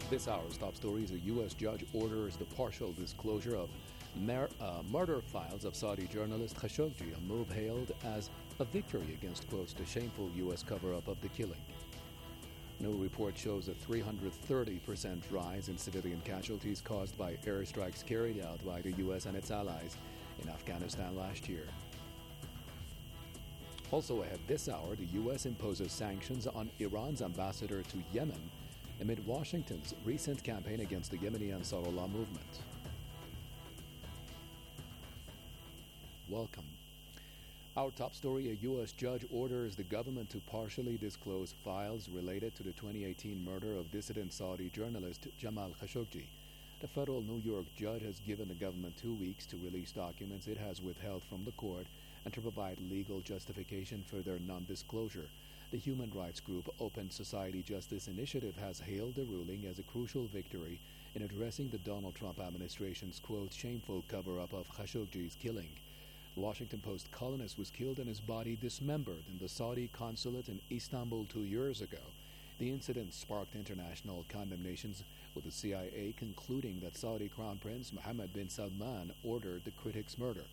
This hour's top stories: a U.S. judge orders the partial disclosure of murder files of Saudi journalist Khashoggi, a move hailed as a victory against, quotes, the shameful U.S. cover-up of the killing. New report shows a 330% rise in civilian casualties caused by airstrikes carried out by the U.S. and its allies in Afghanistan last year. Also ahead this hour, the U.S. imposes sanctions on Iran's ambassador to Yemen amid Washington's recent campaign against the Yemeni Ansarullah movement. Welcome. Our top story: a U.S. judge orders the government to partially disclose files related to the 2018 murder of dissident Saudi journalist Jamal Khashoggi. The federal New York judge has given the government 2 weeks to release documents it has withheld from the court and to provide legal justification for their non-disclosure. The human rights group Open Society Justice Initiative has hailed the ruling as a crucial victory in addressing the Donald Trump administration's, quote, shameful cover-up of Khashoggi's killing. The Washington Post columnist was killed and his body dismembered in the Saudi consulate in Istanbul 2 years ago. The incident sparked international condemnations, with the CIA concluding that Saudi Crown Prince Mohammed bin Salman ordered the critic's murder.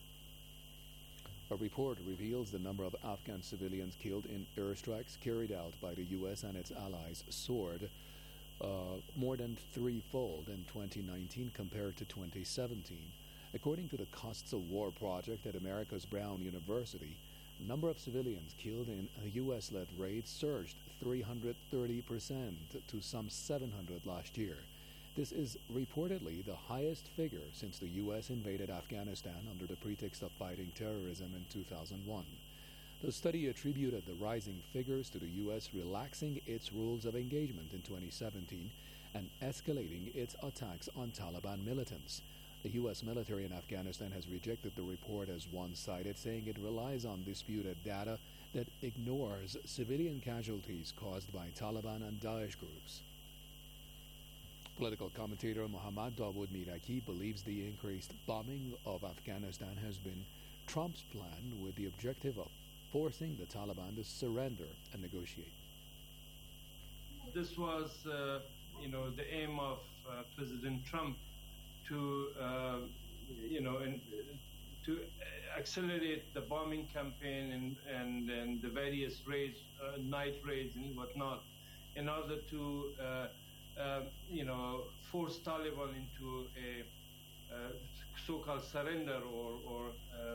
A report reveals the number of Afghan civilians killed in airstrikes carried out by the U.S. and its allies soared more than threefold in 2019 compared to 2017. According to the Costs of War project at America's Brown University, the number of civilians killed in U.S.-led raids surged 330% to some 700 last year. This is reportedly the highest figure since the U.S. invaded Afghanistan under the pretext of fighting terrorism in 2001. The study attributed the rising figures to the U.S. relaxing its rules of engagement in 2017 and escalating its attacks on Taliban militants. The U.S. military in Afghanistan has rejected the report as one-sided, saying it relies on disputed data that ignores civilian casualties caused by Taliban and Daesh groups. Political commentator Mohammad Dawood Miraki believes the increased bombing of Afghanistan has been Trump's plan with the objective of forcing the Taliban to surrender and negotiate. This was, the aim of President Trump to, to accelerate the bombing campaign and the various raids, night raids and whatnot, in order to force Taliban into a so-called surrender or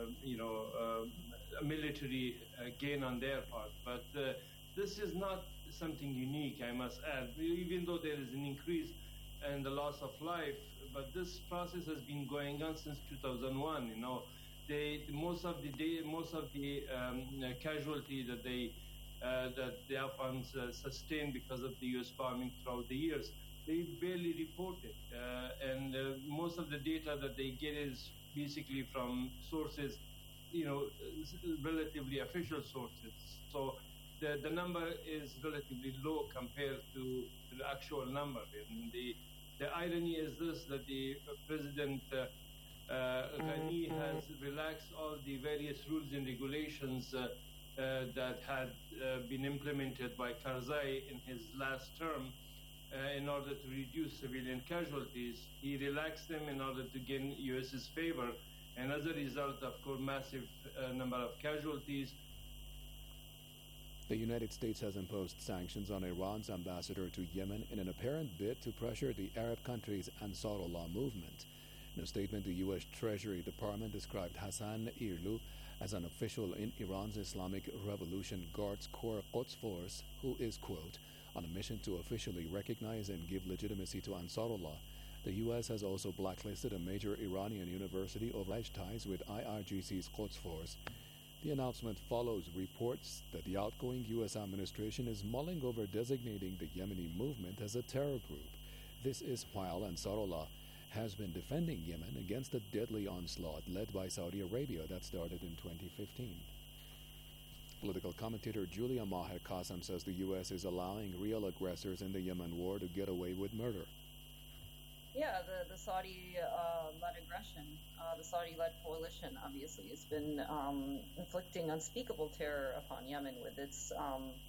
a military gain on their part. But this is not something unique, I must add, even though there is an increase in the loss of life. But this process has been going on since 2001. Most of the casualty that the Afghans sustained because of the U.S. bombing throughout the years, they barely report it, and most of the data that they get is basically from sources, relatively official sources. So the number is relatively low compared to the actual number. And the irony is this, that the President Ghani has relaxed all the various rules and regulations that had been implemented by Karzai in his last term in order to reduce civilian casualties. He relaxed them in order to gain U.S.'s favor, and as a result, of course, massive number of casualties. The United States has imposed sanctions on Iran's ambassador to Yemen in an apparent bid to pressure the Arab country's Ansarullah movement. In a statement, the U.S. Treasury Department described Hassan Irlou as an official in Iran's Islamic Revolution Guards Corps Quds Force who is, quote, on a mission to officially recognize and give legitimacy to Ansarullah. The U.S. has also blacklisted a major Iranian university over alleged ties with IRGC's Quds Force. The announcement follows reports that the outgoing U.S. administration is mulling over designating the Yemeni movement as a terror group. This is while Ansarullah has been defending Yemen against a deadly onslaught led by Saudi Arabia that started in 2015. Political commentator Julia Maher Qassem says the U.S. is allowing real aggressors in the Yemen war to get away with murder. Yeah, the Saudi-led aggression, the Saudi-led coalition, obviously, has been inflicting unspeakable terror upon Yemen with its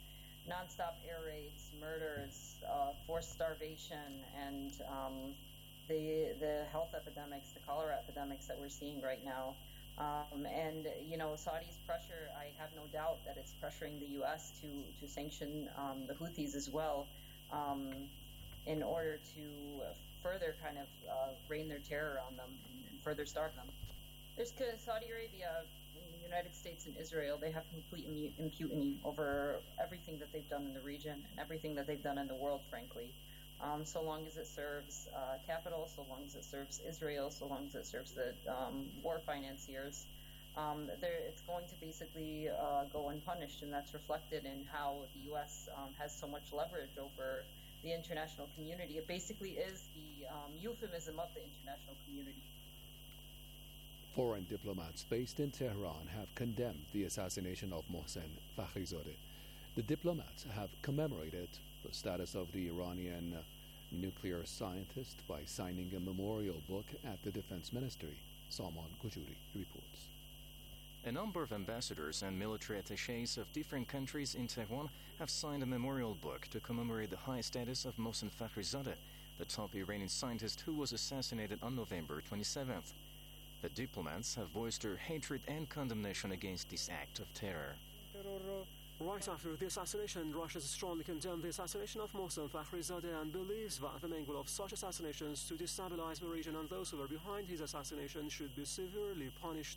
nonstop air raids, murders, forced starvation, and the health epidemics, the cholera epidemics that we're seeing right now. And Saudi's pressure, I have no doubt that it's pressuring the U.S. to sanction the Houthis as well, in order to further kind of rain their terror on them and further starve them. There's Saudi Arabia, the United States, and Israel. They have complete impunity over everything that they've done in the region and everything that they've done in the world, frankly. So long as it serves capital, so long as it serves Israel, so long as it serves the war financiers, it's going to basically go unpunished, and that's reflected in how the U.S. Has so much leverage over the international community. It basically is the euphemism of the international community. Foreign diplomats based in Tehran have condemned the assassination of Mohsen Fakhrizadeh. The diplomats have commemorated the status of the Iranian nuclear scientist by signing a memorial book at the Defense Ministry. Salman Kujuri reports. A number of ambassadors and military attachés of different countries in Tehran have signed a memorial book to commemorate the high status of Mohsen Fakhrizadeh, the top Iranian scientist who was assassinated on November 27th. The diplomats have voiced their hatred and condemnation against this act of terror. Right after the assassination, Russia has strongly condemned the assassination of Mohsen Fakhrizadeh and believes that the main goal of such assassinations to destabilize the region and those who were behind his assassination should be severely punished.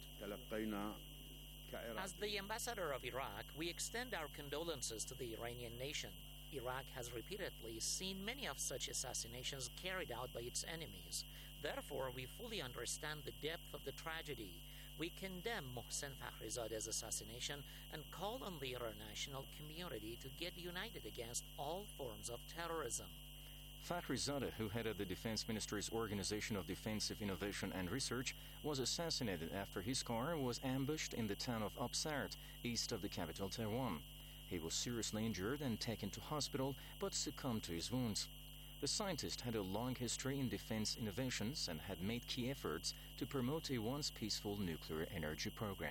As the ambassador of Iraq, we extend our condolences to the Iranian nation. Iraq has repeatedly seen many of such assassinations carried out by its enemies. Therefore, we fully understand the depth of the tragedy. We condemn Mohsen Fakhrizadeh's assassination and call on the international community to get united against all forms of terrorism. Fakhrizadeh, who headed the Defense Ministry's Organization of Defensive Innovation and Research, was assassinated after his car was ambushed in the town of Absard, east of the capital Tehran. He was seriously injured and taken to hospital, but succumbed to his wounds. The scientist had a long history in defense innovations and had made key efforts to promote a once peaceful nuclear energy program.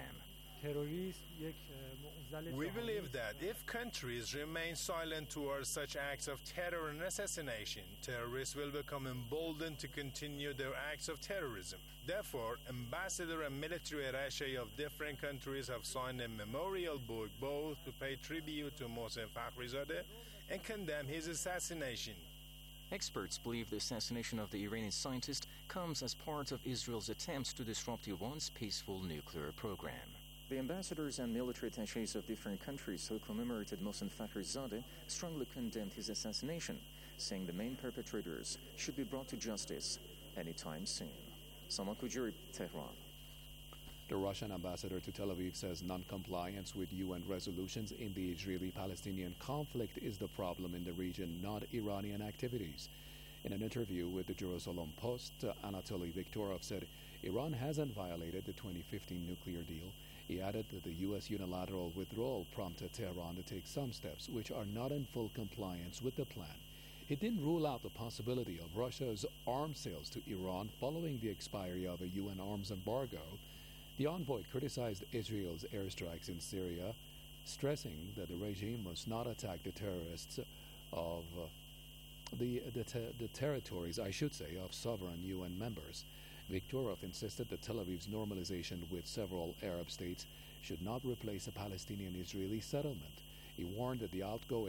We believe that if countries remain silent towards such acts of terror and assassination, terrorists will become emboldened to continue their acts of terrorism. Therefore, ambassador and military attaché of different countries have signed a memorial book both to pay tribute to Mohsen Fakhrizadeh and condemn his assassination. Experts believe the assassination of the Iranian scientist comes as part of Israel's attempts to disrupt the once peaceful nuclear program. The ambassadors and military attachés of different countries who commemorated Mohsen Fakhrizadeh strongly condemned his assassination, saying the main perpetrators should be brought to justice anytime soon. Salman Kujuri, Tehran. The Russian ambassador to Tel Aviv says non-compliance with UN resolutions in the Israeli-Palestinian conflict is the problem in the region, not Iranian activities. In an interview with the Jerusalem Post, Anatoly Viktorov said Iran hasn't violated the 2015 nuclear deal. He added that the U.S. unilateral withdrawal prompted Tehran to take some steps which are not in full compliance with the plan. He didn't rule out the possibility of Russia's arms sales to Iran following the expiry of a UN arms embargo. The envoy criticized Israel's airstrikes in Syria, stressing that the regime must not attack the terrorists of the territories, of sovereign UN members. Viktorov insisted that Tel Aviv's normalization with several Arab states should not replace a Palestinian-Israeli settlement. He warned that the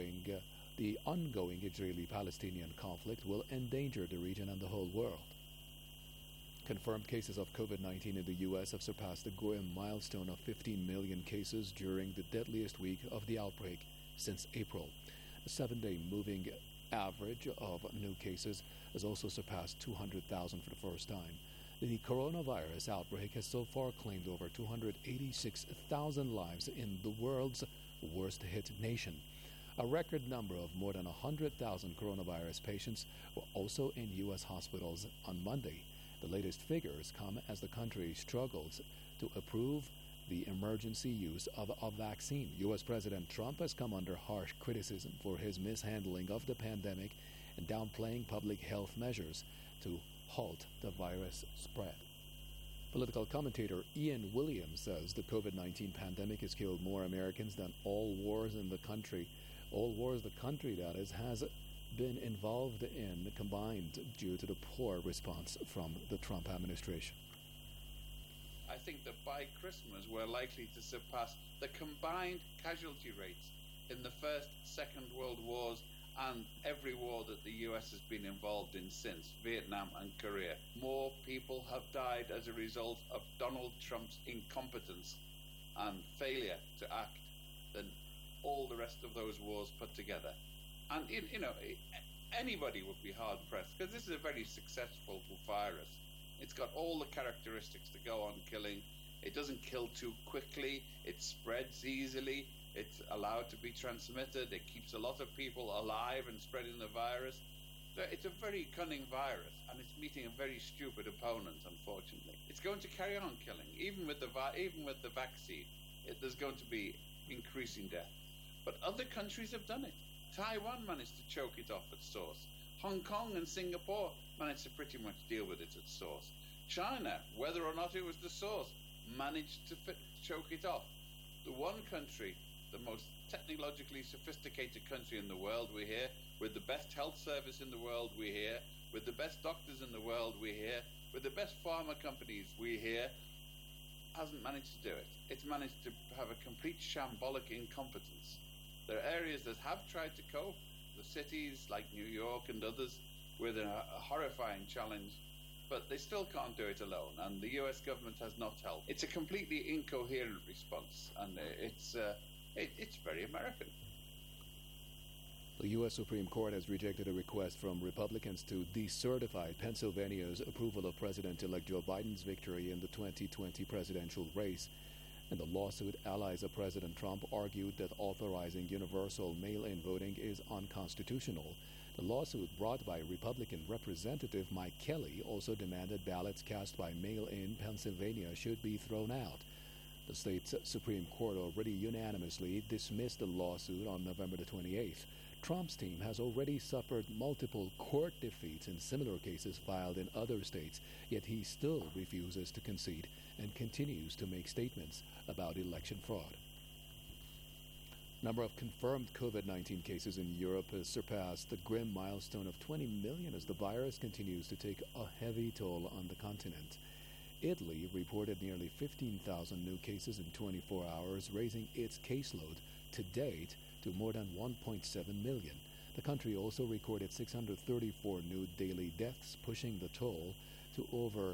ongoing Israeli-Palestinian conflict will endanger the region and the whole world. Confirmed cases of COVID-19 in the U.S. have surpassed the grim milestone of 15 million cases during the deadliest week of the outbreak since April. The 7-day moving average of new cases has also surpassed 200,000 for the first time. The coronavirus outbreak has so far claimed over 286,000 lives in the world's worst-hit nation. A record number of more than 100,000 coronavirus patients were also in U.S. hospitals on Monday. The latest figures come as the country struggles to approve the emergency use of a vaccine. U.S. President Trump has come under harsh criticism for his mishandling of the pandemic and downplaying public health measures to halt the virus spread. Political commentator Ian Williams says the COVID-19 pandemic has killed more Americans than all wars in the country All wars the country, that is, has been involved in combined due to the poor response from the Trump administration. I think that by Christmas we're likely to surpass the combined casualty rates in the First, Second World Wars and every war that the US has been involved in since, Vietnam and Korea. More people have died as a result of Donald Trump's incompetence and failure to act than all the rest of those wars put together. And, anybody would be hard-pressed, because this is a very successful virus. It's got all the characteristics to go on killing. It doesn't kill too quickly. It spreads easily. It's allowed to be transmitted. It keeps a lot of people alive and spreading the virus. So it's a very cunning virus, and it's meeting a very stupid opponent, unfortunately. It's going to carry on killing. Even with the vaccine, there's going to be increasing death. But other countries have done it. Taiwan managed to choke it off at source. Hong Kong and Singapore managed to pretty much deal with it at source. China, whether or not it was the source, managed to choke it off. The one country, the most technologically sophisticated country in the world, we hear, with the best health service in the world, we hear, with the best doctors in the world, we hear, with the best pharma companies, we hear, hasn't managed to do it. It's managed to have a complete shambolic incompetence. There are areas that have tried to cope, the cities like New York and others, with a horrifying challenge, but they still can't do it alone, and the US government has not helped. It's a completely incoherent response, and it's very American. The U.S. Supreme Court has rejected a request from Republicans to decertify Pennsylvania's approval of President-elect Joe Biden's victory in the 2020 presidential race. In the lawsuit, allies of President Trump argued that authorizing universal mail-in voting is unconstitutional. The lawsuit, brought by Republican Representative Mike Kelly, also demanded ballots cast by mail-in Pennsylvania should be thrown out. The state's Supreme Court already unanimously dismissed the lawsuit on November the 28th. Trump's team has already suffered multiple court defeats in similar cases filed in other states, yet he still refuses to concede and continues to make statements about election fraud. Number of confirmed COVID-19 cases in Europe has surpassed the grim milestone of 20 million as the virus continues to take a heavy toll on the continent. Italy reported nearly 15,000 new cases in 24 hours, raising its caseload to date to more than 1.7 million. The country also recorded 634 new daily deaths, pushing the toll to over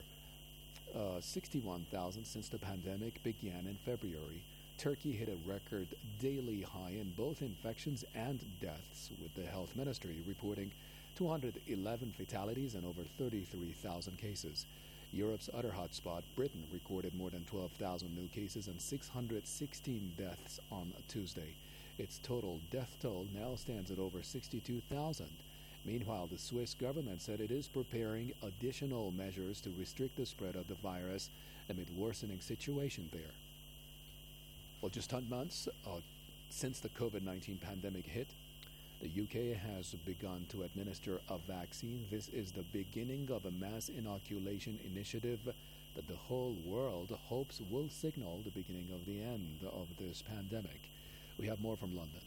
61,000 since the pandemic began in February. Turkey hit a record daily high in both infections and deaths, with the health ministry reporting 211 fatalities and over 33,000 cases. Europe's other hotspot, Britain, recorded more than 12,000 new cases and 616 deaths on Tuesday. Its total death toll now stands at over 62,000. Meanwhile, the Swiss government said it is preparing additional measures to restrict the spread of the virus amid worsening situation there. Well, just 10 months since the COVID-19 pandemic hit, the UK has begun to administer a vaccine. This is the beginning of a mass inoculation initiative that the whole world hopes will signal the beginning of the end of this pandemic. We have more from London.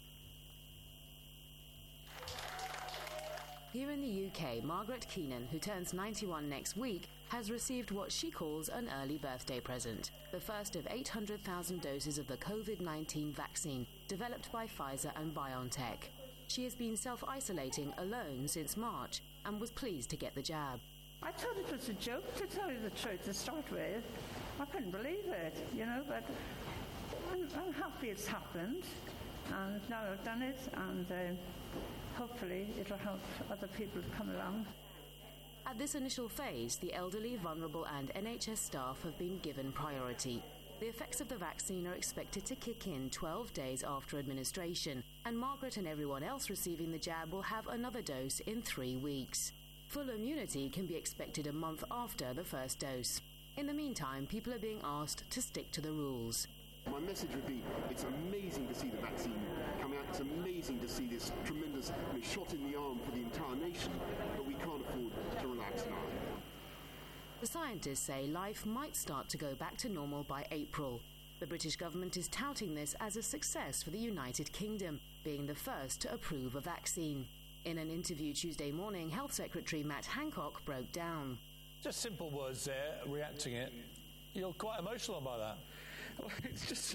Here in the UK, Margaret Keenan, who turns 91 next week, has received what she calls an early birthday present, the first of 800,000 doses of the COVID-19 vaccine developed by Pfizer and BioNTech. She has been self-isolating alone since March and was pleased to get the jab. I thought it was a joke, to tell you the truth, to start with. I couldn't believe it, but I'm happy it's happened, and now I've done it, and hopefully it'll help other people to come along. At this initial phase, the elderly, vulnerable and NHS staff have been given priority. The effects of the vaccine are expected to kick in 12 days after administration, and Margaret and everyone else receiving the jab will have another dose in 3 weeks. Full immunity can be expected a month after the first dose. In the meantime, people are being asked to stick to the rules. My message would be, it's amazing to see the vaccine coming out. It's amazing to see this tremendous shot in the arm for the entire nation, but we can't afford to relax now. The scientists say life might start to go back to normal by April. The British government is touting this as a success for the United Kingdom, being the first to approve a vaccine. In an interview Tuesday morning, Health Secretary Matt Hancock broke down. Just simple words there, reacting it. You're quite emotional about that. Well, it's just,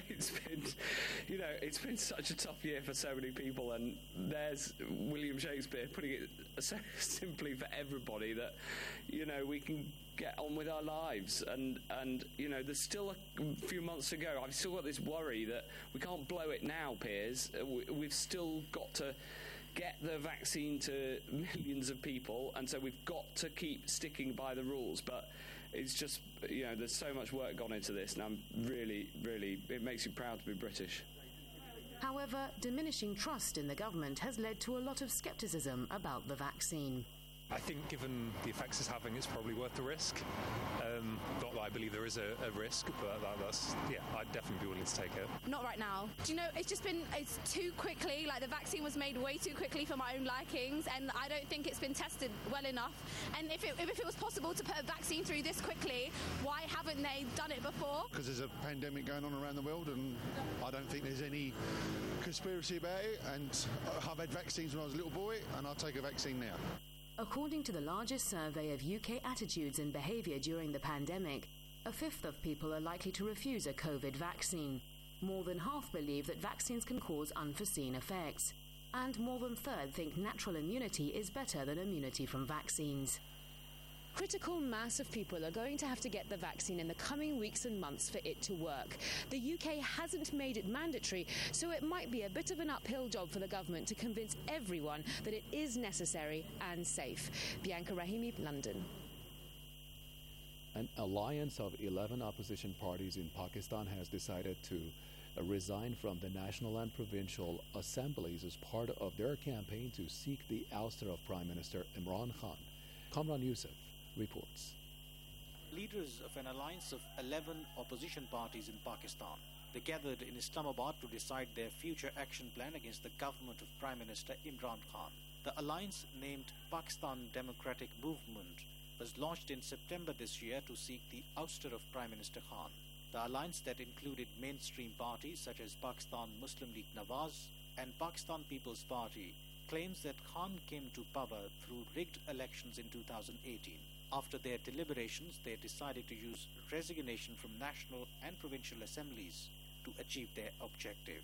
it's been such a tough year for so many people, and there's William Shakespeare putting it so simply for everybody that, we can get on with our lives. And there's still a few months to go. I've still got this worry that we can't blow it now, Piers. We've still got to get the vaccine to millions of people, and so we've got to keep sticking by the rules. But it's just, there's so much work gone into this, and I'm really, it makes you proud to be British. However, diminishing trust in the government has led to a lot of scepticism about the vaccine. I think given the effects it's having, it's probably worth the risk. Not that I believe there is a risk, but I'd definitely be willing to take it. Not right now. It's too quickly, the vaccine was made way too quickly for my own likings, and I don't think it's been tested well enough. And if it was possible to put a vaccine through this quickly, why haven't they done it before? Because there's a pandemic going on around the world, and I don't think there's any conspiracy about it, and I've had vaccines when I was a little boy, and I'll take a vaccine now. According to the largest survey of UK attitudes and behaviour during the pandemic, a fifth of people are likely to refuse a COVID vaccine. More than half believe that vaccines can cause unforeseen effects. And more than a third think natural immunity is better than immunity from vaccines. Critical mass of people are going to have to get the vaccine in the coming weeks and months for it to work. The UK hasn't made it mandatory, so it might be a bit of an uphill job for the government to convince everyone that it is necessary and safe. Bianca Rahimi, London. An alliance of 11 opposition parties in Pakistan has decided to resign from the national and provincial assemblies as part of their campaign to seek the ouster of Prime Minister Imran Khan. Kamran Yusuf reports. Leaders of an alliance of 11 opposition parties in Pakistan, they gathered in Islamabad to decide their future action plan against the government of Prime Minister Imran Khan. The alliance, named Pakistan Democratic Movement, was launched in September this year to seek the ouster of Prime Minister Khan. The alliance, that included mainstream parties such as Pakistan Muslim League Nawaz and Pakistan People's Party, claims that Khan came to power through rigged elections in 2018. After their deliberations, they decided to use resignation from national and provincial assemblies to achieve their objective.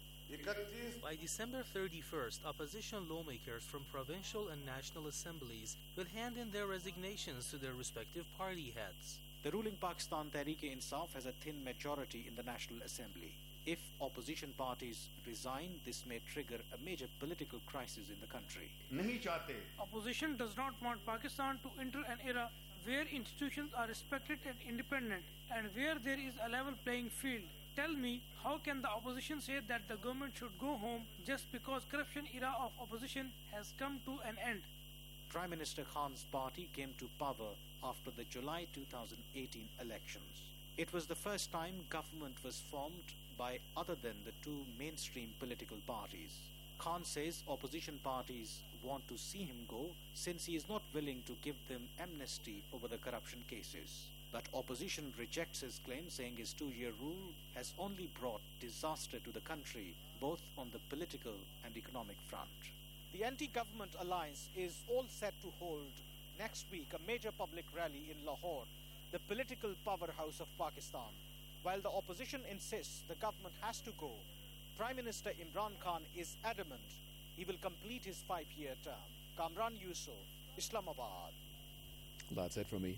By December 31st, opposition lawmakers from provincial and national assemblies will hand in their resignations to their respective party heads. The ruling Pakistan Tehreek-e-Insaf has a thin majority in the National Assembly. If opposition parties resign, this may trigger a major political crisis in the country. Opposition does not want Pakistan to enter an era where institutions are respected and independent, and where there is a level playing field. Tell me, how can the opposition say that the government should go home just because corruption era of opposition has come to an end? Prime Minister Khan's party came to power after the July 2018 elections. It was the first time government was formed by other than the two mainstream political parties. Khan says opposition parties want to see him go since he is not willing to give them amnesty over the corruption cases. But opposition rejects his claim, saying his two-year rule has only brought disaster to the country, both on the political and economic front. The anti-government alliance is all set to hold next week a major public rally in Lahore, the political powerhouse of Pakistan. While the opposition insists the government has to go, Prime Minister Imran Khan is adamant he will complete his 5-year term. Kamran Yusuf, Islamabad. That's it from me.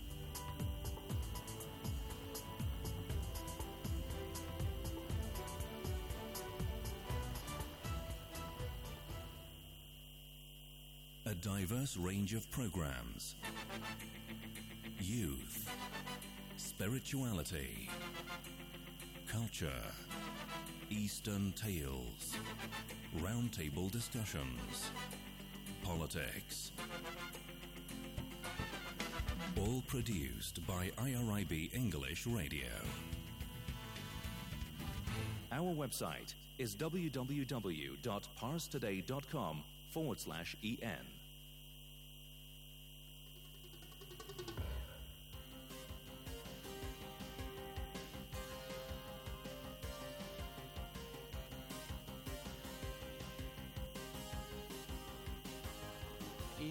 A diverse range of programs. Youth, spirituality, culture, Eastern tales, roundtable discussions, politics. All produced by IRIB English Radio. Our website is www.parstoday.com/en.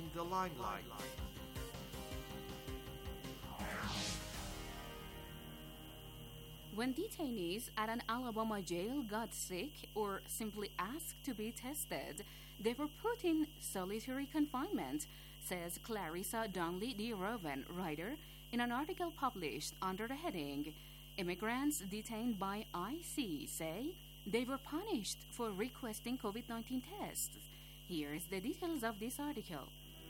the limelight. When detainees at an Alabama jail got sick or simply asked to be tested, they were put in solitary confinement, says Clarissa Donnelly D. Roven, writer, in an article published under the heading, Immigrants Detained by IC Say They Were Punished for Requesting COVID-19 Tests. Here's the details of this article.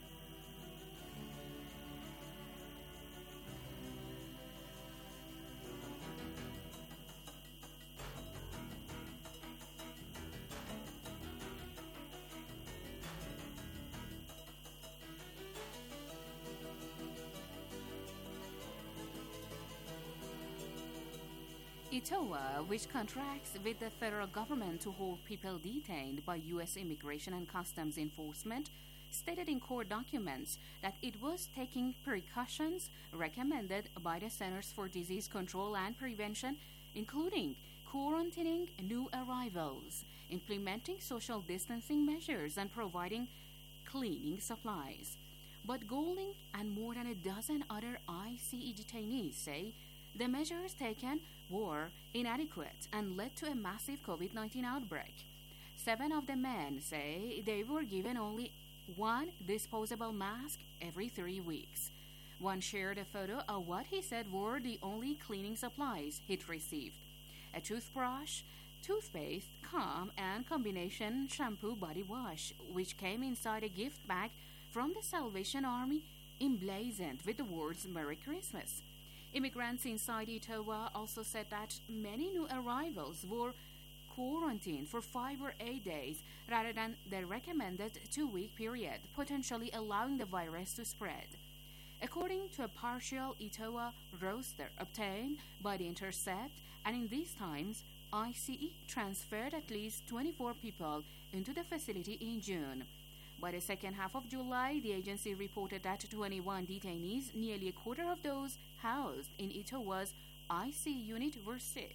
Itowa, which contracts with the federal government to hold people detained by U.S. Immigration and Customs Enforcement, stated in court documents that it was taking precautions recommended by the Centers for Disease Control and Prevention, including quarantining new arrivals, implementing social distancing measures, and providing cleaning supplies. But Golding and more than a dozen other ICE detainees say the measures taken were inadequate and led to a massive COVID-19 outbreak. 7 of the men say they were given only one disposable mask every 3 weeks. One shared a photo of what he said were the only cleaning supplies he'd received: a toothbrush, toothpaste, comb, and combination shampoo body wash, which came inside a gift bag from the Salvation Army emblazoned with the words Merry Christmas. Immigrants inside Itowa also said that many new arrivals were quarantined for 5 or 8 days rather than the recommended 2-week period, potentially allowing the virus to spread. According to a partial Itowa roster obtained by The Intercept, and in these times, ICE transferred at least 24 people into the facility in June. By the second half of July, the agency reported that 21 detainees, nearly a quarter of those housed in Itowa's IC unit, were sick.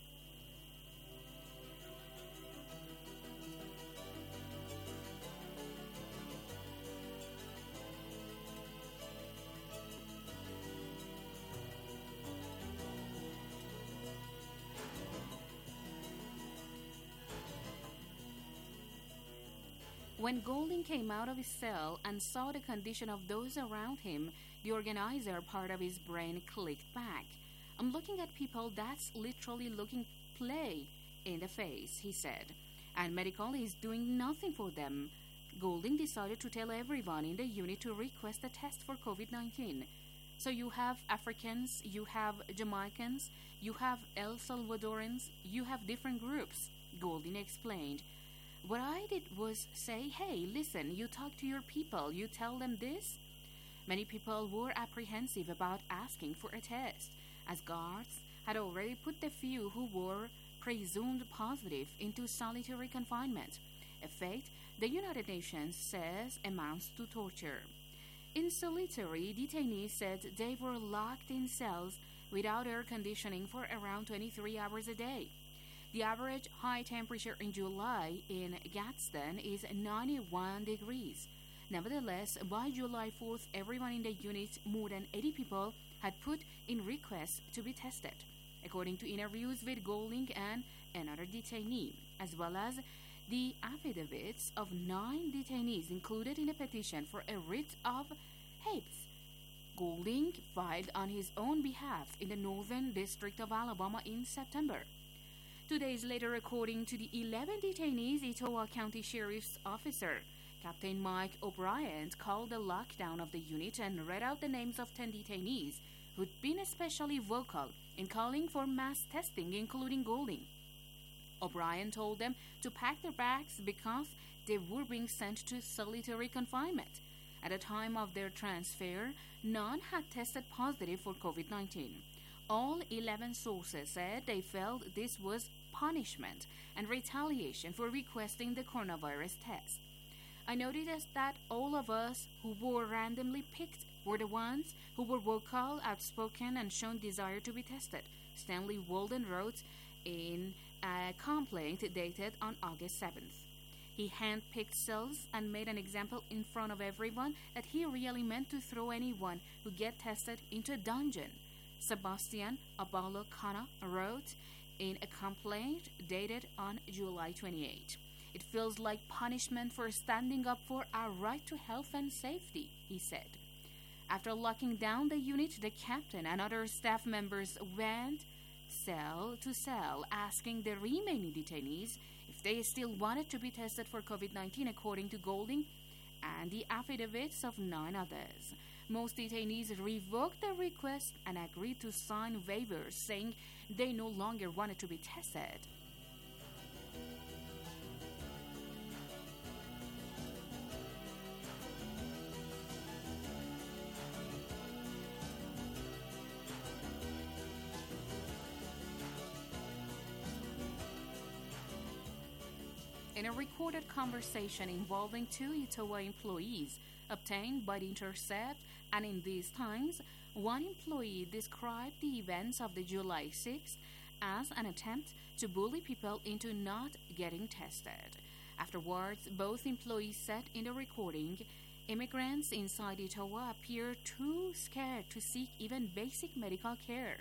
When Golding came out of his cell and saw the condition of those around him, the organizer part of his brain clicked back. I'm looking at people that's literally looking play in the face, he said, and medical is doing nothing for them. Golding decided to tell everyone in the unit to request a test for COVID-19. So you have Africans, you have Jamaicans, you have El Salvadorans, you have different groups, Golding explained. What I did was say, hey, listen, you talk to your people, you tell them this. Many people were apprehensive about asking for a test, as guards had already put the few who were presumed positive into solitary confinement, a fate the United Nations says amounts to torture. In solitary, detainees said they were locked in cells without air conditioning for around 23 hours a day. The average high temperature in July in Gadsden is 91 degrees. Nevertheless, by July 4th, everyone in the unit, more than 80 people, had put in requests to be tested, according to interviews with Golding and another detainee, as well as the affidavits of 9 detainees included in a petition for a writ of habeas Golding filed on his own behalf in the Northern District of Alabama in September. 2 days later, according to the 11 detainees, Etowah County Sheriff's Officer Captain Mike O'Brien called the lockdown of the unit and read out the names of 10 detainees who'd been especially vocal in calling for mass testing, including Golding. O'Brien told them to pack their bags because they were being sent to solitary confinement. At the time of their transfer, none had tested positive for COVID-19. All 11 sources said they felt this was punishment and retaliation for requesting the coronavirus test. I noticed that all of us who were randomly picked were the ones who were vocal, outspoken, and shown desire to be tested, Stanley Walden wrote in a complaint dated on August 7th. He handpicked cells and made an example in front of everyone that he really meant to throw anyone who get tested into a dungeon. Sebastian Abalo Kana wrote in a complaint dated on July 28. It feels like punishment for standing up for our right to health and safety, he said. After locking down the unit, the captain and other staff members went cell to cell asking the remaining detainees if they still wanted to be tested for COVID-19 according to Golding and the affidavits of 9 others. Most detainees revoked their request and agreed to sign waivers saying they no longer wanted to be tested. In a recorded conversation involving 2 Itowa employees obtained by The Intercept, and in these times, one employee described the events of the July 6th as an attempt to bully people into not getting tested. Afterwards, both employees said in the recording, immigrants inside Itowa appear too scared to seek even basic medical care.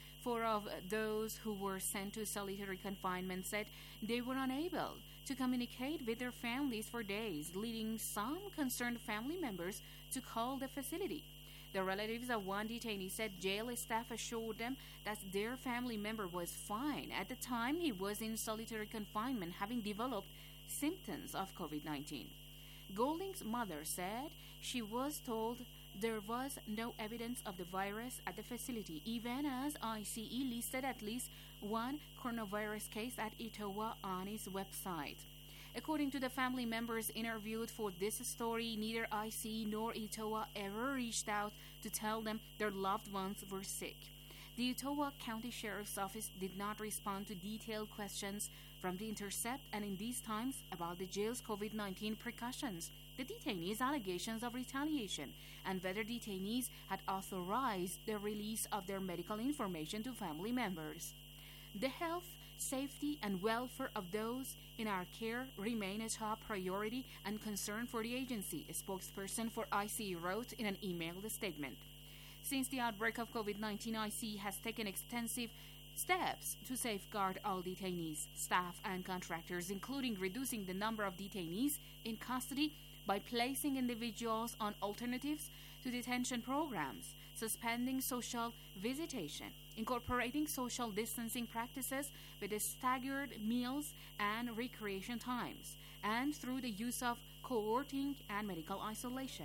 4 of those who were sent to solitary confinement said they were unable to communicate with their families for days, leading some concerned family members to call the facility. The relatives of one detainee said jail staff assured them that their family member was fine. At the time, he was in solitary confinement, having developed symptoms of COVID-19. Golding's mother said she was told there was no evidence of the virus at the facility, even as ICE listed at least 1 coronavirus case at Itowa on its website. According to the family members interviewed for this story, neither ICE nor Itowa ever reached out to tell them their loved ones were sick. The Itowa County Sheriff's Office did not respond to detailed questions from The Intercept and in these times about the jail's COVID-19 precautions, the detainees' allegations of retaliation, and whether detainees had authorized the release of their medical information to family members. The health, safety, and welfare of those in our care remain a top priority and concern for the agency, a spokesperson for ICE wrote in an emailed statement. Since the outbreak of COVID-19, ICE has taken extensive steps to safeguard all detainees, staff, and contractors, including reducing the number of detainees in custody by placing individuals on alternatives to detention programs, suspending social visitation, incorporating social distancing practices with staggered meals and recreation times, and through the use of cohorting and medical isolation.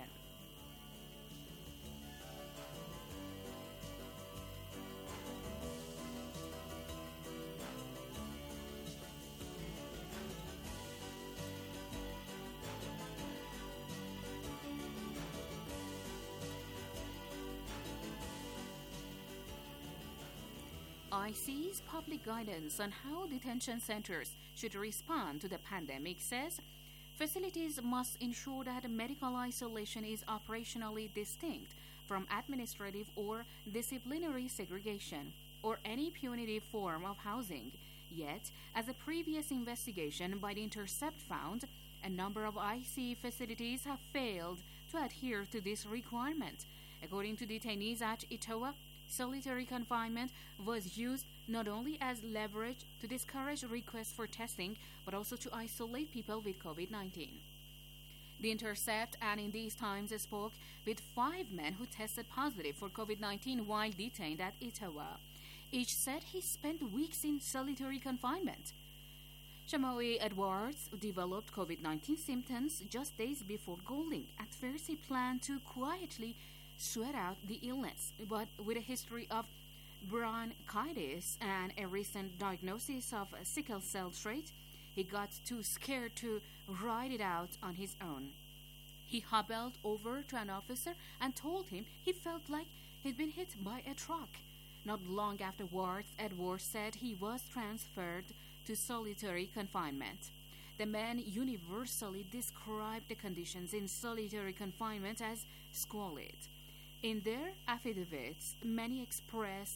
ICE's public guidance on how detention centers should respond to the pandemic says facilities must ensure that medical isolation is operationally distinct from administrative or disciplinary segregation or any punitive form of housing. Yet, as a previous investigation by The Intercept found, a number of ICE facilities have failed to adhere to this requirement. According to detainees at Itowa, solitary confinement was used not only as leverage to discourage requests for testing, but also to isolate people with COVID-19. The Intercept and in these times spoke with 5 men who tested positive for COVID-19 while detained at Itowa. Each said he spent weeks in solitary confinement. Shamawi Edwards developed COVID-19 symptoms just days before Golding. At first, he planned to quietly sweat out the illness, but with a history of bronchitis and a recent diagnosis of sickle cell trait, he got too scared to ride it out on his own. He hobbled over to an officer and told him he felt like he'd been hit by a truck. Not long afterwards, Edwards said he was transferred to solitary confinement. The men universally described the conditions in solitary confinement as squalid. In their affidavits, many expressed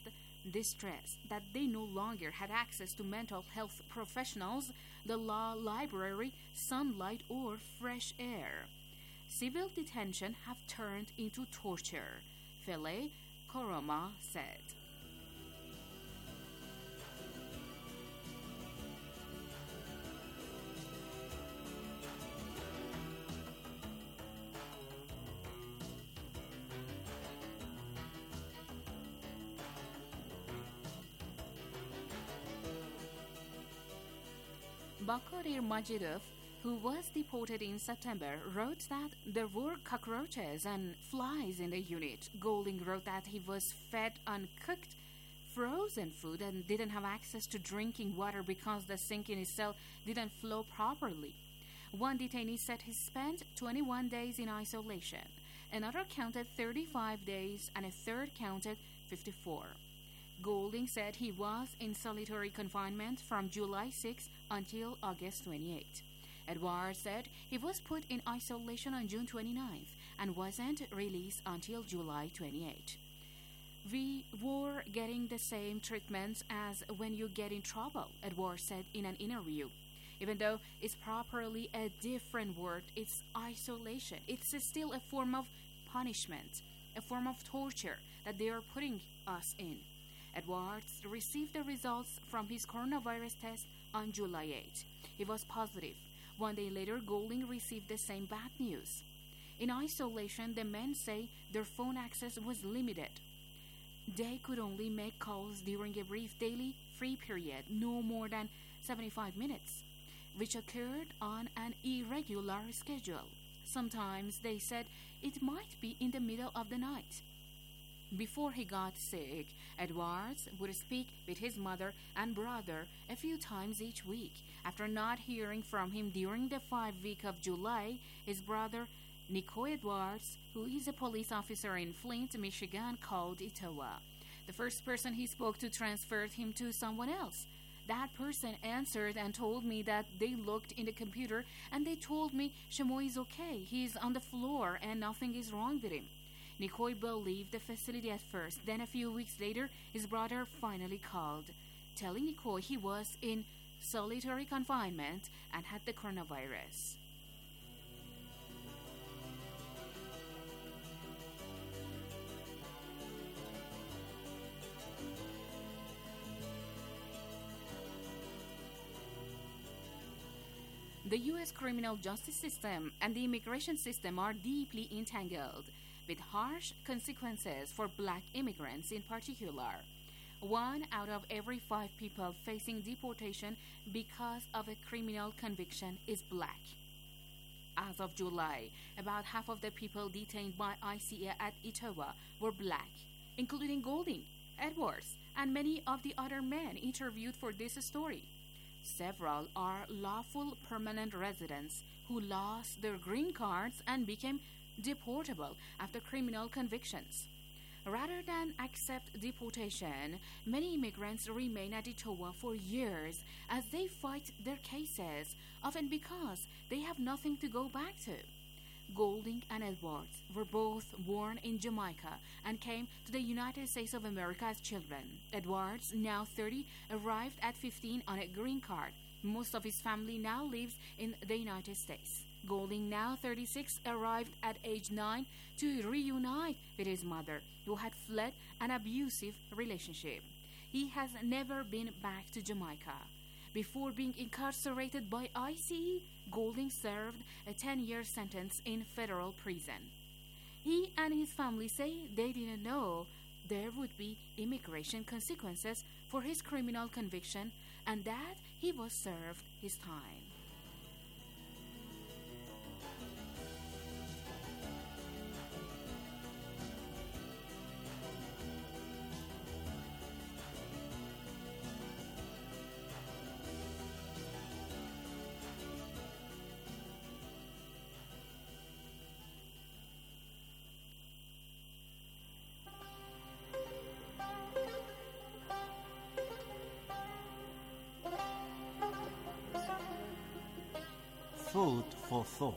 distressed that they no longer had access to mental health professionals, the law library, sunlight, or fresh air. Civil detention have turned into torture, Fele Koroma said. Bakodir Majidov, who was deported in September, wrote that there were cockroaches and flies in the unit. Golding wrote that he was fed uncooked, frozen food and didn't have access to drinking water because the sink in his cell didn't flow properly. One detainee said he spent 21 days in isolation. Another counted 35 days and a third counted 54. Golding said he was in solitary confinement from July 6 until August 28. Edwards said he was put in isolation on June 29th and wasn't released until July 28. We were getting the same treatment as when you get in trouble, Edwards said in an interview. Even though it's properly a different word, it's isolation. It's still a form of punishment, a form of torture that they are putting us in. Edwards received the results from his coronavirus test on July 8. He was positive. One day later, Golding received the same bad news. In isolation, the men say their phone access was limited. They could only make calls during a brief daily free period, no more than 75 minutes, which occurred on an irregular schedule. Sometimes, they said, it might be in the middle of the night. Before he got sick, Edwards would speak with his mother and brother a few times each week. After not hearing from him during the 5 weeks of July, his brother, Nico Edwards, who is a police officer in Flint, Michigan, called Etowah. The first person he spoke to transferred him to someone else. That person answered and told me that they looked in the computer and they told me Shemoy is okay. He's on the floor and nothing is wrong with him. Nikoi believed the facility at first. Then a few weeks later, his brother finally called, telling Nikoi he was in solitary confinement and had the coronavirus. The U.S. criminal justice system and the immigration system are deeply entangled, with harsh consequences for black immigrants in particular. 1 out of every 5 people facing deportation because of a criminal conviction is black. As of July, about half of the people detained by ICE at Etowah were black, including Golding, Edwards, and many of the other men interviewed for this story. Several are lawful permanent residents who lost their green cards and became deportable after criminal convictions. Rather than accept deportation, many immigrants remain at Etowah for years as they fight their cases, often because they have nothing to go back to. Golding and Edwards were both born in Jamaica and came to the United States of America as children. Edwards, now 30, arrived at 15 on a green card. Most of his family now lives in the United States. Golding, now 36, arrived at age 9 to reunite with his mother, who had fled an abusive relationship. He has never been back to Jamaica. Before being incarcerated by ICE, Golding served a 10-year sentence in federal prison. He and his family say they didn't know there would be immigration consequences for his criminal conviction and that he was served his time. Food for thought.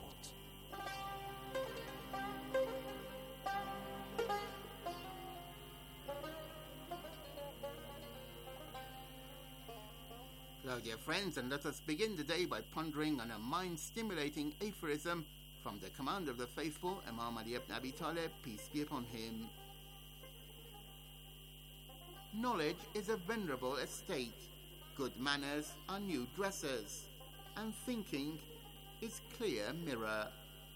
Hello, dear friends, and let us begin the day by pondering on a mind-stimulating aphorism from the commander of the faithful, Imam Ali ibn Abi Talib, peace be upon him. Knowledge is a venerable estate, good manners are new dresses, and thinking is clear mirror.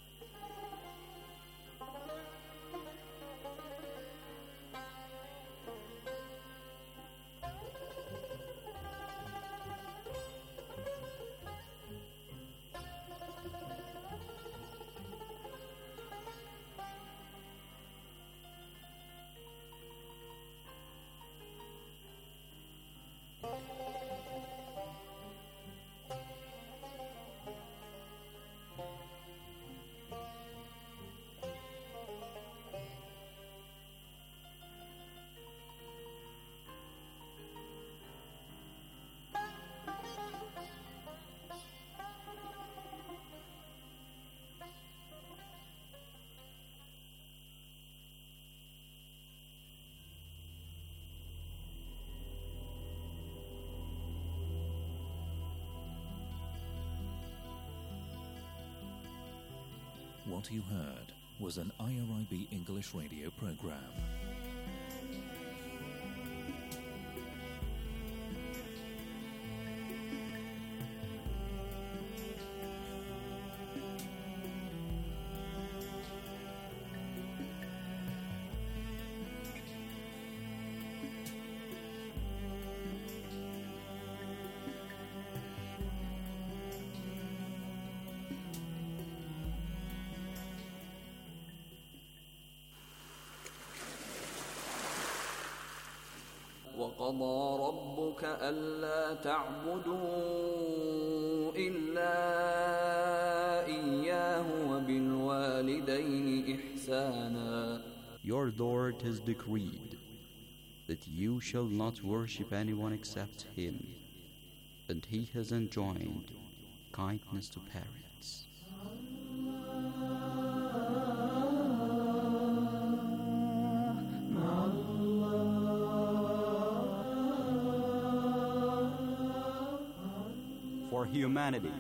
What you heard was an IRIB English radio program. وقضى ربك ألا تعبدوا إلا إياه وبالوالدين إحسانا. Your Lord has decreed that you shall not worship anyone except Him, and He has enjoined kindness to parents. For humanity.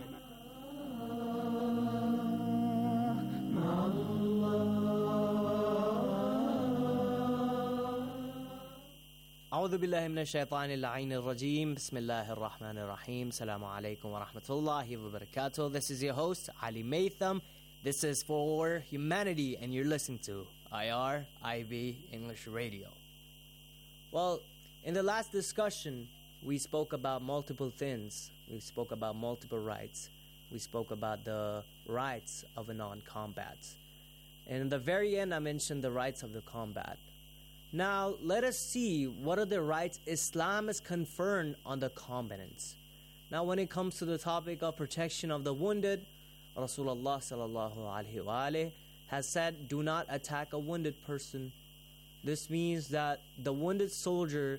أعوذ بالله من الشيطان اللعين الرجيم بسم الله الرحمن الرحيم السلام عليكم ورحمة الله وبركاته. This is your host Ali Maytham. This is For Humanity and you're listening to IRIB English Radio. Well, in the last discussion we spoke about multiple things. We spoke about multiple rights. We spoke about the rights of a non-combat. And in the very end, I mentioned the rights of the combat. Now, let us see what are the rights Islam has conferred on the combatants. Now, when it comes to the topic of protection of the wounded, Rasulullah sallallahu alaihi wasallam has said, do not attack a wounded person. This means that the wounded soldier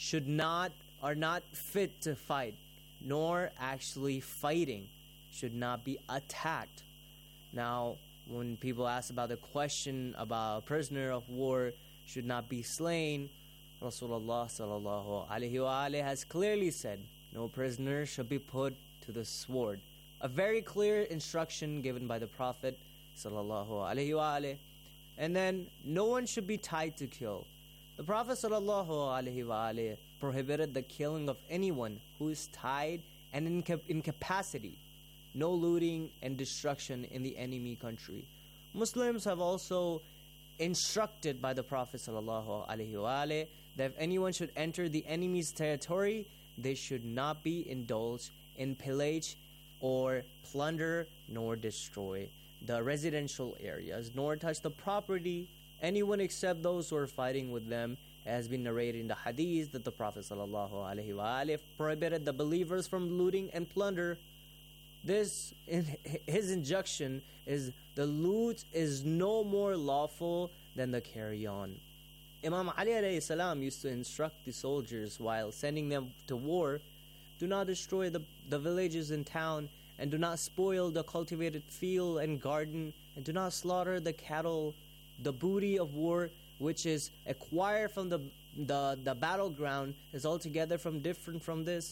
are not fit to fight, nor actually fighting, should not be attacked. Now, when people ask about the question about a prisoner of war should not be slain, Rasulullah sallallahu alaihi wasallam has clearly said, no prisoner should be put to the sword. A very clear instruction given by the Prophet sallallahu alaihi wasallam. And then, no one should be tied to kill. The Prophet sallallahu alaihi wasallam prohibited the killing of anyone who is tied and incapacity. No looting and destruction in the enemy country. Muslims have also instructed by the Prophet sallallahu alaihi wasallam that if anyone should enter the enemy's territory, they should not be indulged in pillage or plunder nor destroy the residential areas, nor touch the property anyone except those who are fighting with them. It has been narrated in the hadith that the Prophet sallallahu alaihi wasallam prohibited the believers from looting and plunder. This, his injunction is the loot is no more lawful than the carry-on. Imam Ali alayhi salam used to instruct the soldiers while sending them to war, do not destroy the villages in town, and do not spoil the cultivated field and garden, and do not slaughter the cattle. The booty of war, which is acquired from the battleground, is altogether different from this.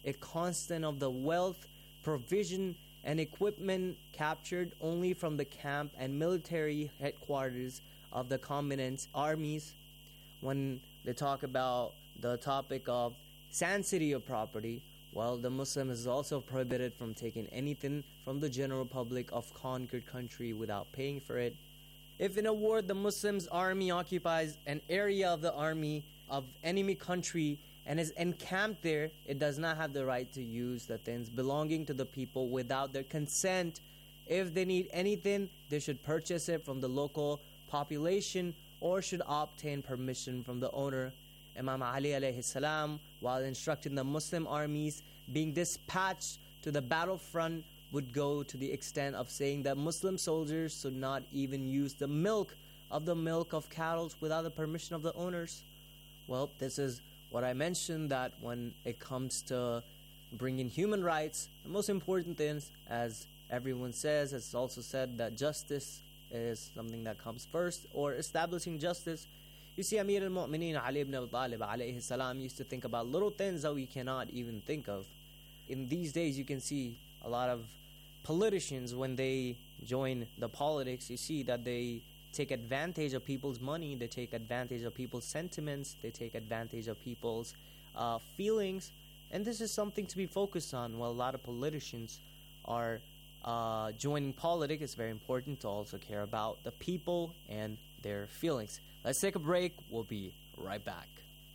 a constant of the wealth, provision, and equipment captured only from the camp and military headquarters of the combatants' armies. When they talk about the topic of sanctity of property, well, the Muslim is also prohibited from taking anything from the general public of conquered country without paying for it. If in a war the Muslims' army occupies an area of the army of enemy country and is encamped there, it does not have the right to use the things belonging to the people without their consent. If they need anything, they should purchase it from the local population or should obtain permission from the owner. Imam Ali alayhi salam, while instructing the Muslim armies being dispatched to the battlefront, would go to the extent of saying that Muslim soldiers should not even use the milk of cattle without the permission of the owners. Well, this is what I mentioned, that when it comes to bringing human rights, the most important things, as everyone says, it's also said that justice is something that comes first, or establishing justice. You see, Amir al-Mu'mineen Ali ibn Abi Talib alayhi salam used to think about little things that we cannot even think of. In these days, you can see a lot of politicians, when they join the politics, you see that they take advantage of people's money, they take advantage of people's sentiments, they take advantage of people's feelings, and this is something to be focused on. While a lot of politicians are joining politics, it's very important to also care about the people and their feelings. Let's take a break. We'll be right back.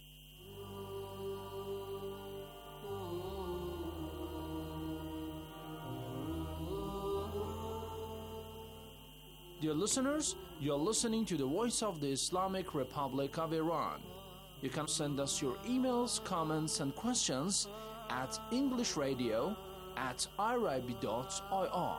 Dear listeners, you are listening to the Voice of the Islamic Republic of Iran. You can send us your emails, comments, and questions at englishradio@irib.ir.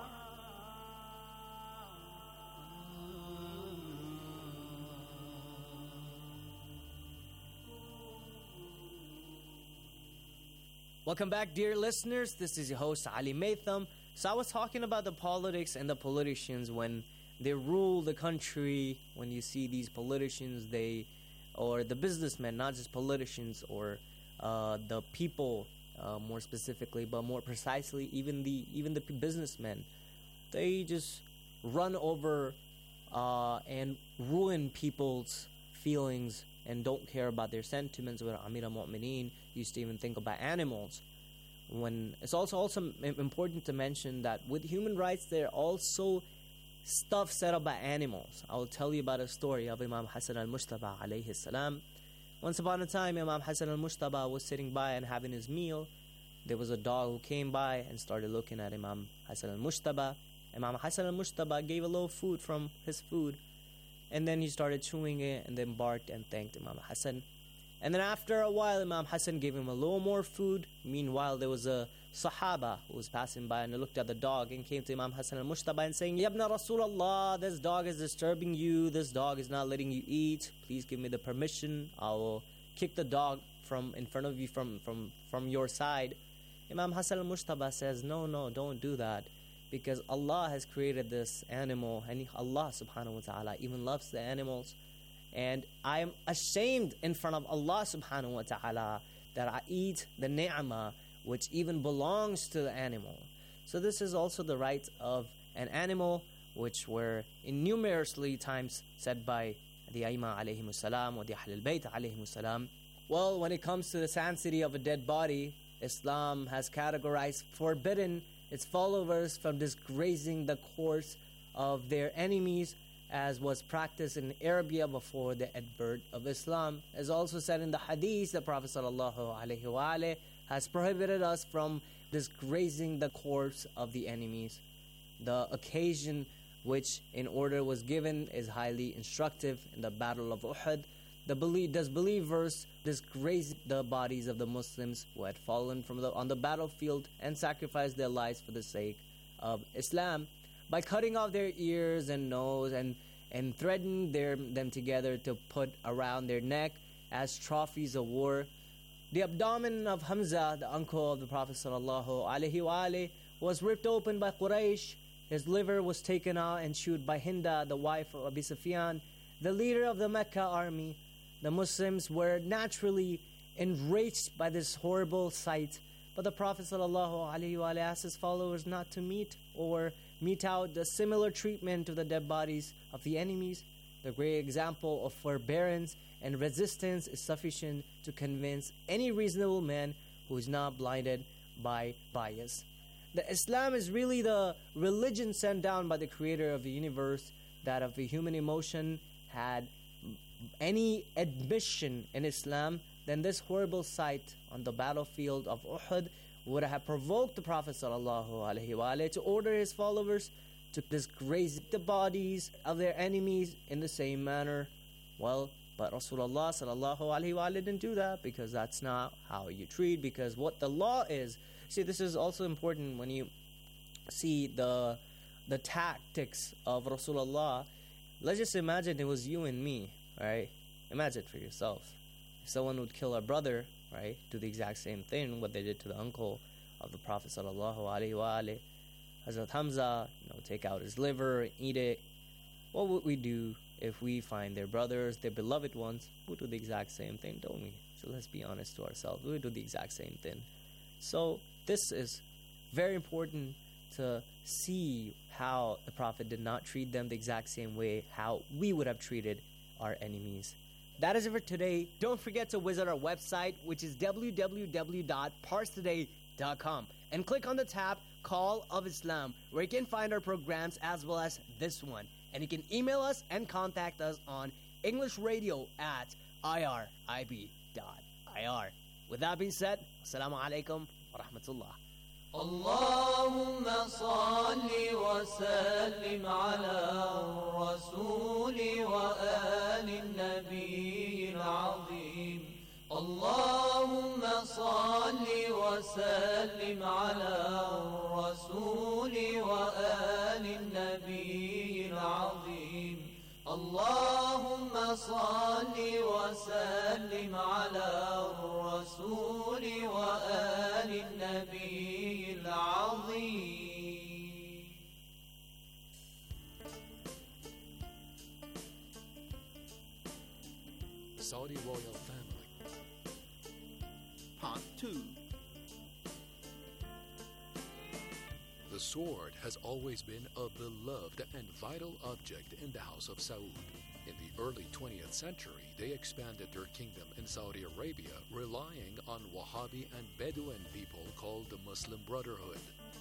Welcome back, dear listeners. This is your host, Ali Maytham. So I was talking about the politics and the politicians when they rule the country. When you see these politicians, or the businessmen, not just politicians, or the people, more specifically, but more precisely, even the businessmen, they just run over and ruin people's feelings and don't care about their sentiments. Where Amir al-Mu'mineen used to even think about animals. When it's also important to mention that with human rights, there are also stuff set up by animals. I will tell you about a story of Imam Hassan al-Mujtaba alayhi salam. Once upon a time, Imam Hassan al-Mujtaba was sitting by and having his meal. There was a dog who came by and started looking at Imam Hassan al-Mujtaba. Imam Hassan al-Mujtaba gave a little food from his food, and then he started chewing it and then barked and thanked Imam Hassan. And then after a while, Imam Hassan gave him a little more food. Meanwhile, there was a Sahaba who was passing by and looked at the dog and came to Imam Hassan al-Mujtaba and saying, Yabna Rasulullah, this dog is disturbing you. This dog is not letting you eat. Please give me the permission. I will kick the dog from in front of you from your side. Imam Hassan al-Mujtaba says, no, don't do that, because Allah has created this animal, and Allah subhanahu wa ta'ala even loves the animals. And I am ashamed in front of Allah subhanahu wa ta'ala that I eat the ni'mah which even belongs to the animal. So this is also the right of an animal, which were innumerously times said by the Aima alayhimus salam or the Ahlul Bayt alayhimus salam. Well, when it comes to the sanctity of a dead body, Islam has categorized forbidden its followers from disgracing the corpse of their enemies, as was practiced in Arabia before the advent of Islam. As also said in the Hadith, the Prophet ﷺ has prohibited us from disgracing the corpse of the enemies. The occasion which in order was given is highly instructive. In the Battle of Uhud, believers disgraced the bodies of the Muslims who had fallen on the battlefield and sacrificed their lives for the sake of Islam by cutting off their ears and nose and threading them together to put around their neck as trophies of war. The abdomen of Hamza, the uncle of the Prophet ﷺ, was ripped open by Quraysh. His liver was taken out and chewed by Hinda, the wife of Abi Sufyan, the leader of the Mecca army. The Muslims were naturally enraged by this horrible sight. But the Prophet ﷺ asked his followers not to mete out the similar treatment to the dead bodies of the enemies. The great example of forbearance and resistance is sufficient to convince any reasonable man who is not blinded by bias. The Islam is really the religion sent down by the creator of the universe, that if a human emotion had any admission in Islam, then this horrible sight on the battlefield of Uhud would have provoked the Prophet ﷺ to order his followers to disgrace the bodies of their enemies in the same manner. Well, but Rasulullah ﷺ didn't do that, because that's not how you treat, because what the law is. See, this is also important when you see the tactics of Rasulullah. Let's just imagine it was you and me, right? Imagine for yourself. If someone would kill a brother, right, do the exact same thing, what they did to the uncle of the Prophet ﷺ, Hazrat Hamza, take out his liver and eat it. What would we do if we find their brothers, their beloved ones? We'll do the exact same thing, don't we? So let's be honest to ourselves. We'll do the exact same thing. So this is very important to see how the Prophet did not treat them the exact same way how we would have treated our enemies. That is it for today. Don't forget to visit our website, which is www.parstoday.com, and click on the tab Call of Islam, where you can find our programs as well as this one. And you can email us and contact us on englishradio@irib.ir. With that being said, Assalamu alaikum wa rahmatullah. اللهم صل وسلم على الرسول وآل النبي العظيم. اللهم صل وسلم على الرسول وآل النبي العظيم. اللهم صل وسلم على الرسول وآل النبي العظيم. Saudi royal family. Part 2. The sword has always been a beloved and vital object in the House of Saud. In the early 20th century, they expanded their kingdom in Saudi Arabia, relying on Wahhabi and Bedouin people called the Muslim Brotherhood.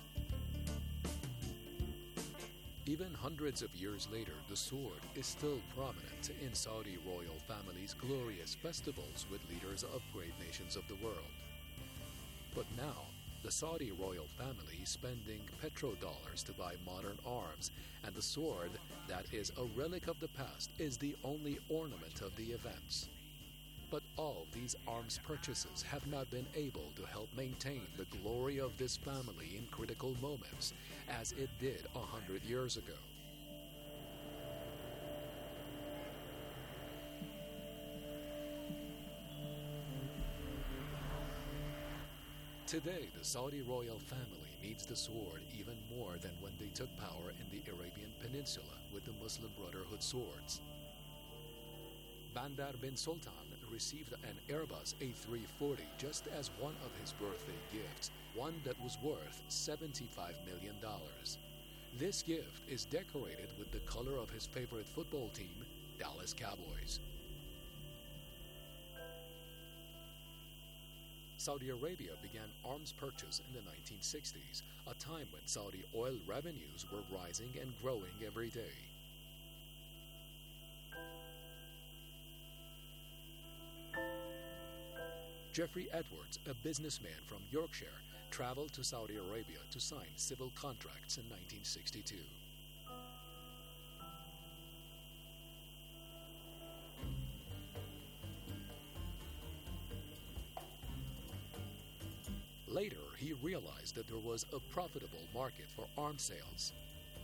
Even hundreds of years later, the sword is still prominent in Saudi royal families' glorious festivals with leaders of great nations of the world. But now, the Saudi royal family is spending petrodollars to buy modern arms, and the sword, that is a relic of the past, is the only ornament of the events. But all these arms purchases have not been able to help maintain the glory of this family in critical moments, as it did 100 years ago. Today, the Saudi royal family needs the sword even more than when they took power in the Arabian Peninsula with the Muslim Brotherhood swords. Bandar bin Sultan received an Airbus A340 just as one of his birthday gifts, one that was worth $75 million. This gift is decorated with the color of his favorite football team, Dallas Cowboys. Saudi Arabia began arms purchase in the 1960s, a time when Saudi oil revenues were rising and growing every day. Jeffrey Edwards, a businessman from Yorkshire, traveled to Saudi Arabia to sign civil contracts in 1962. Later, he realized that there was a profitable market for arms sales.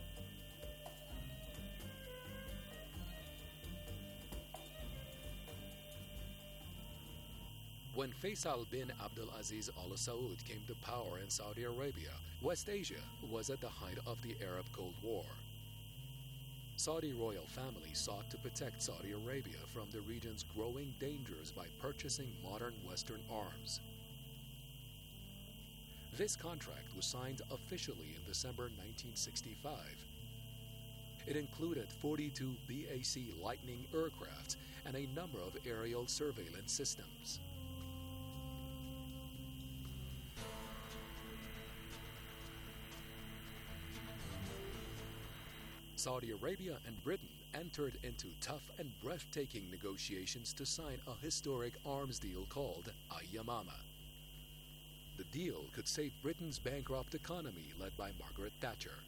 When Faisal bin Abdulaziz Al Saud came to power in Saudi Arabia, West Asia was at the height of the Arab Cold War. Saudi royal family sought to protect Saudi Arabia from the region's growing dangers by purchasing modern Western arms. This contract was signed officially in December 1965. It included 42 BAC Lightning aircraft and a number of aerial surveillance systems. Saudi Arabia and Britain entered into tough and breathtaking negotiations to sign a historic arms deal called Al-Yamama. The deal could save Britain's bankrupt economy led by Margaret Thatcher.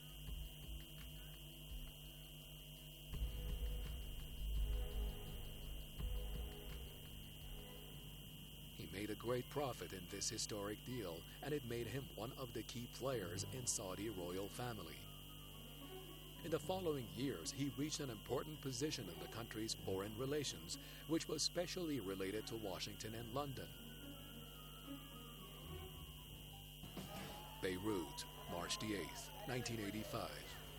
He made a great profit in this historic deal, and it made him one of the key players in Saudi royal family. In the following years, he reached an important position in the country's foreign relations, which was specially related to Washington and London. Beirut, March the 8th, 1985.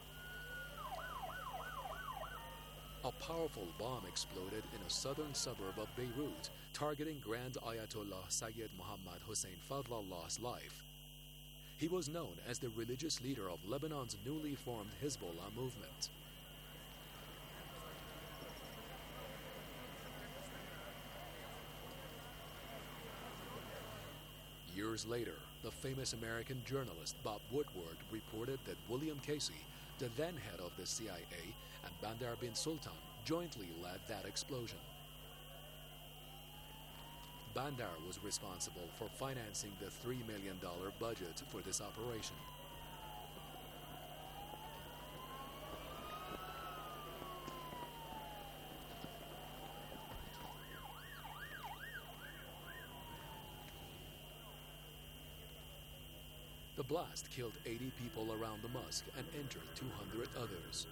A powerful bomb exploded in a southern suburb of Beirut, targeting Grand Ayatollah Sayyid Muhammad Hussein Fadlullah's life. He was known as the religious leader of Lebanon's newly formed Hezbollah movement. Years later, the famous American journalist Bob Woodward reported that William Casey, the then head of the CIA, and Bandar bin Sultan jointly led that explosion. Bandar was responsible for financing the $3 million budget for this operation. The blast killed 80 people around the mosque and injured 200 others.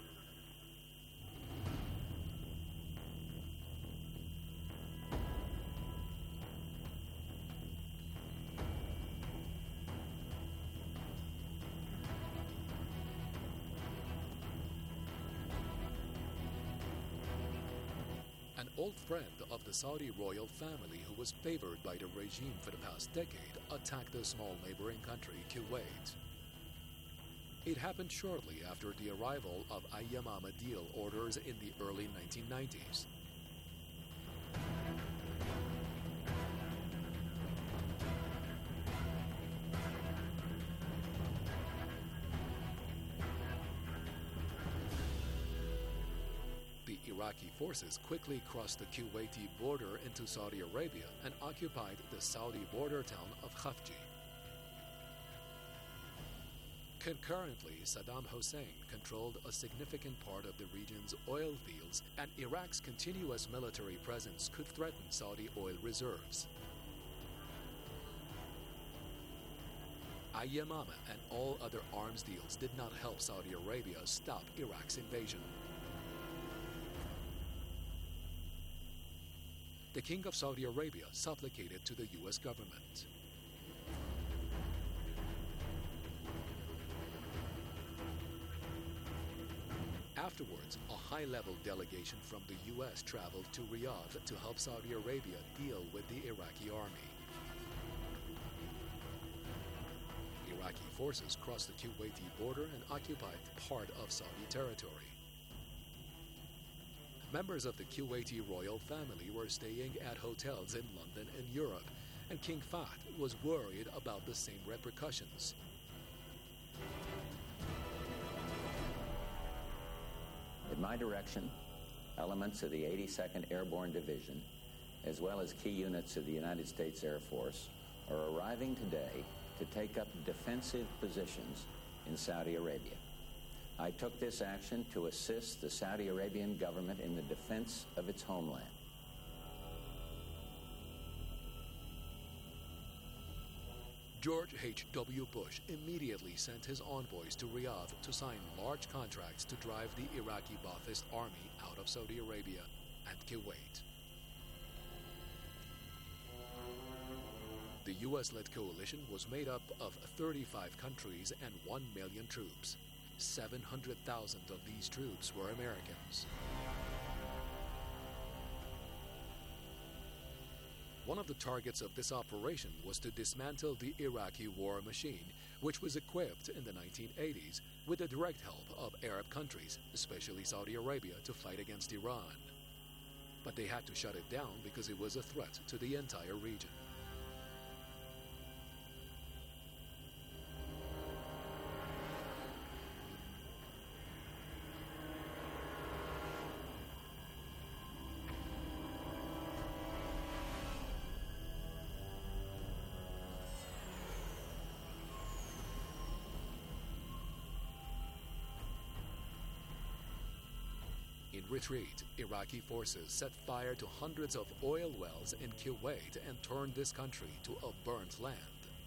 An old friend of the Saudi royal family who was favored by the regime for the past decade attacked the small neighboring country, Kuwait. It happened shortly after the arrival of Al-Yamama deal orders in the early 1990s. Iraqi forces quickly crossed the Kuwaiti border into Saudi Arabia and occupied the Saudi border town of Khafji. Concurrently, Saddam Hussein controlled a significant part of the region's oil fields, and Iraq's continuous military presence could threaten Saudi oil reserves. Al-Yamama and all other arms deals did not help Saudi Arabia stop Iraq's invasion. The King of Saudi Arabia supplicated to the U.S. government. Afterwards, a high-level delegation from the U.S. traveled to Riyadh to help Saudi Arabia deal with the Iraqi army. Iraqi forces crossed the Kuwaiti border and occupied part of Saudi territory. Members of the Kuwaiti royal family were staying at hotels in London and Europe, and King Fahd was worried about the same repercussions. In my direction, elements of the 82nd Airborne Division, as well as key units of the United States Air Force, are arriving today to take up defensive positions in Saudi Arabia. I took this action to assist the Saudi Arabian government in the defense of its homeland. George H.W. Bush immediately sent his envoys to Riyadh to sign large contracts to drive the Iraqi Ba'athist army out of Saudi Arabia and Kuwait. The U.S.-led coalition was made up of 35 countries and 1 million troops. 700,000 of these troops were Americans. One of the targets of this operation was to dismantle the Iraqi war machine, which was equipped in the 1980s with the direct help of Arab countries, especially Saudi Arabia, to fight against Iran. But they had to shut it down because it was a threat to the entire region. In retreat, Iraqi forces set fire to hundreds of oil wells in Kuwait and turned this country to a burnt land.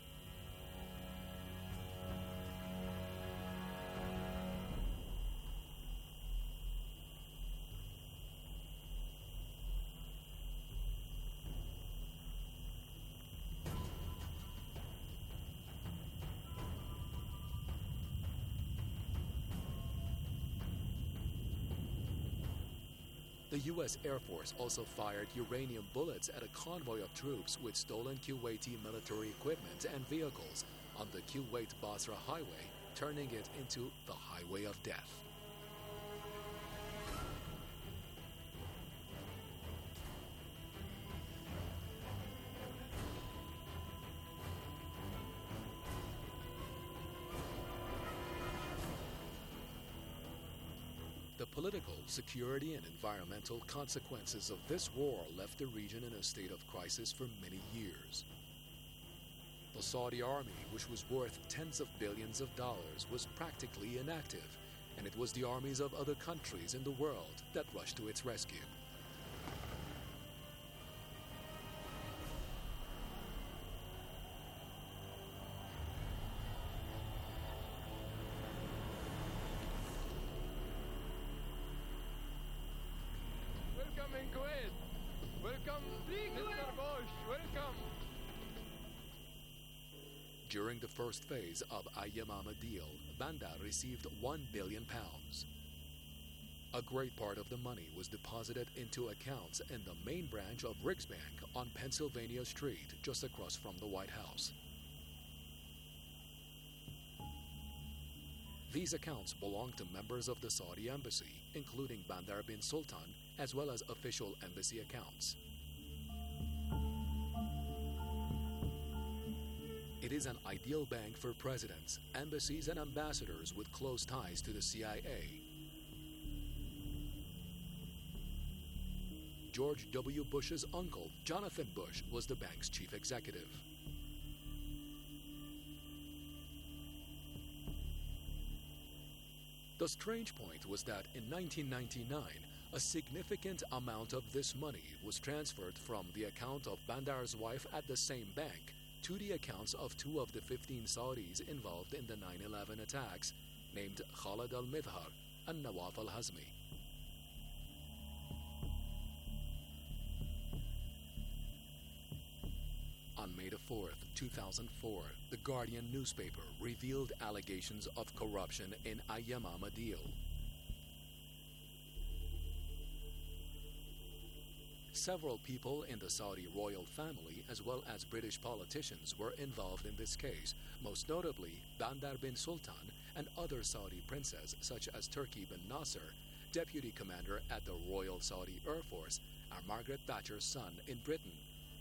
The U.S. Air Force also fired uranium bullets at a convoy of troops with stolen Kuwaiti military equipment and vehicles on the Kuwait-Basra highway, turning it into the highway of death. The political, security, and environmental consequences of this war left the region in a state of crisis for many years. The Saudi army, which was worth tens of billions of dollars, was practically inactive, and it was the armies of other countries in the world that rushed to its rescue. Welcome in Kuwait. Welcome, Mr. Bush. Welcome. During the first phase of Al-Yamama deal, Bandar received £1 billion. A great part of the money was deposited into accounts in the main branch of Riggs Bank on Pennsylvania Street, just across from the White House. These accounts belonged to members of the Saudi embassy, including Bandar bin Sultan, as well as official embassy accounts. It is an ideal bank for presidents, embassies, and ambassadors with close ties to the CIA. George W. Bush's uncle, Jonathan Bush, was the bank's chief executive. The strange point was that in 1999, a significant amount of this money was transferred from the account of Bandar's wife at the same bank to the accounts of two of the 15 Saudis involved in the 9/11 attacks, named Khalid al-Midhar and Nawaf al-Hazmi. On May 4, 2004, the Guardian newspaper revealed allegations of corruption in Al-Yamama deal. Several people in the Saudi royal family, as well as British politicians, were involved in this case, most notably Bandar bin Sultan and other Saudi princes such as Turki bin Nasser, deputy commander at the Royal Saudi Air Force, and Margaret Thatcher's son in Britain.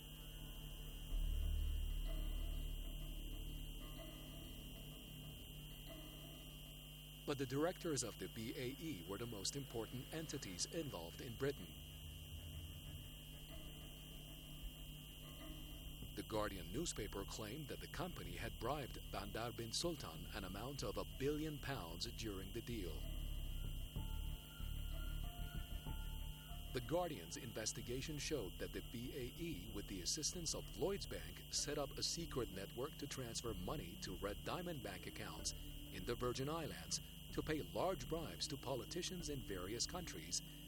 But the directors of the BAE were the most important entities involved in Britain. The Guardian newspaper claimed that the company had bribed Bandar bin Sultan an amount of £1 billion during the deal. The Guardian's investigation showed that the BAE, with the assistance of Lloyds Bank, set up a secret network to transfer money to Red Diamond Bank accounts in the Virgin Islands to pay large bribes to politicians in various countries